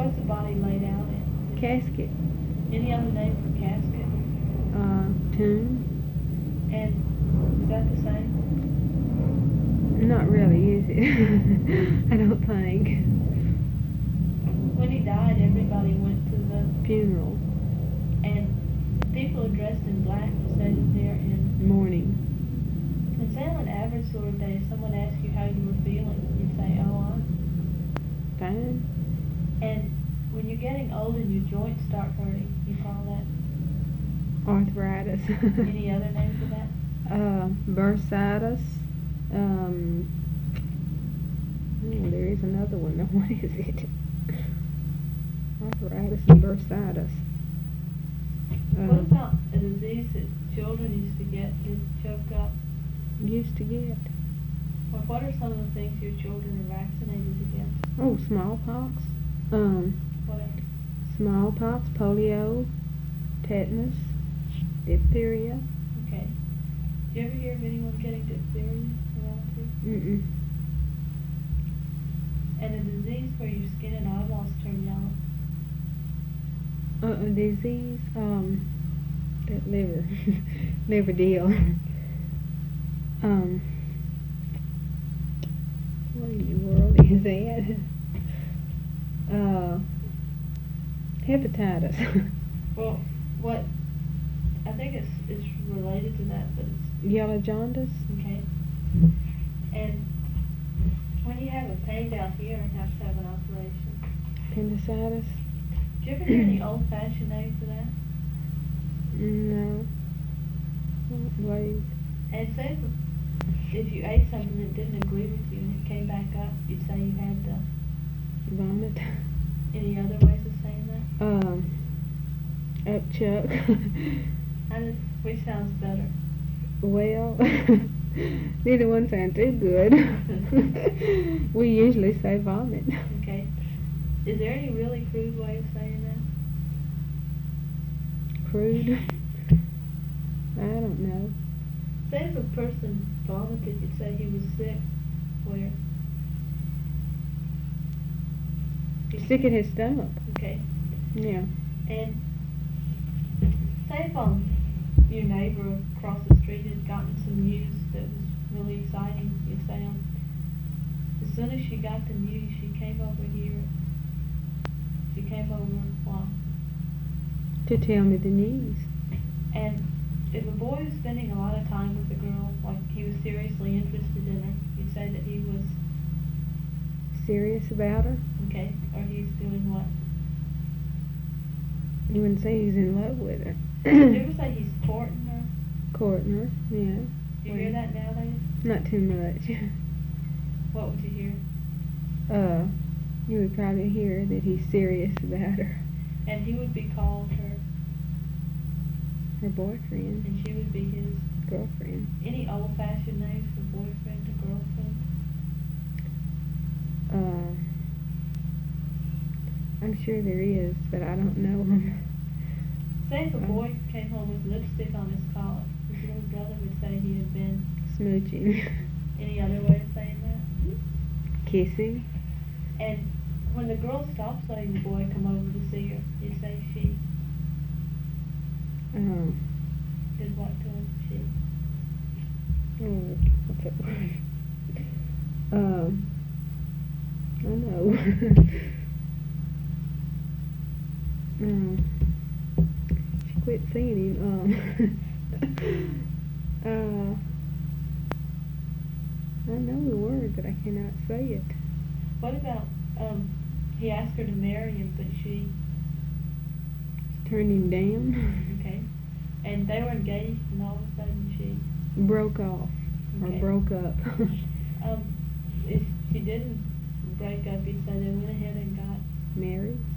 What's the body laid out in? Casket. Any other name for casket? Tomb. And is that the same? Not really, is it? I don't think. When he died, everybody went to the Funeral. and people dressed in black to say that they're in Mourning. And say on an average sort of day, if someone asked you how you were feeling, you'd say, oh, I'm Fine. And when you're getting old and your joints start hurting, you call that Arthritis. any other name for that? Bursitis. There is another one. Now, what is it? Arthritis and bursitis. What about a disease that children used to get choked up? Used to get. Well, what are some of the things your children are vaccinated against? Oh, smallpox. What else? Smallpox, polio, tetanus, diphtheria. Okay. Do you ever hear of anyone getting diphtheria around here? Mm-mm. And a disease where your skin and eyeballs turn yellow. A disease, that liver deal. What in the world is that? Hepatitis. Well, what, I think it's related to that, but it's, Yellow jaundice. okay. And when you have a pain down here and have to have an operation, Appendicitis. do you ever hear any old-fashioned name for that? No. Wait. And say if you ate something that didn't agree with you and it came back up, you'd say you had Vomit. any other ways of saying that? Upchuck. Which sounds better? Well, neither one sound too good. We usually say vomit. Okay. Is there any really crude way of saying that? Crude? I don't know. Say if a person vomited, you'd say he was sick. Where? Sick in his stomach. Okay. Yeah. And say if your neighbor across the street had gotten some news that was really exciting, you'd say as soon as she got the news, she came over here. She came over, well, To tell me the news. and if a boy was spending a lot of time with a girl, like he was seriously interested in her, you'd say that he was, Serious about her? okay, or he's doing what? You wouldn't say he's in love with her. Did you ever say he's courting her? Courting her, yeah. Do you hear that nowadays? Not too much. What would you hear? You would probably hear that he's serious about her. And he would be called her, Her boyfriend. and she would be his. Girlfriend. Any old-fashioned names for boyfriend or girlfriend? I'm sure there is, but I don't know them. Say if a boy came home with lipstick on his collar, his little brother would say he had been. Smooching. Any other way of saying that? Kissing. And when the girl stopped letting the boy come over to see her, you'd say she did what to him? She. What's that word? I know. She quit seeing him. I know the word, but I cannot say it. What about, he asked her to marry him, but she, Turned him down. okay, and they were engaged, and all of a sudden she, Broke off. Okay. Or broke up. if she didn't break up, you'd say they went ahead and got Married.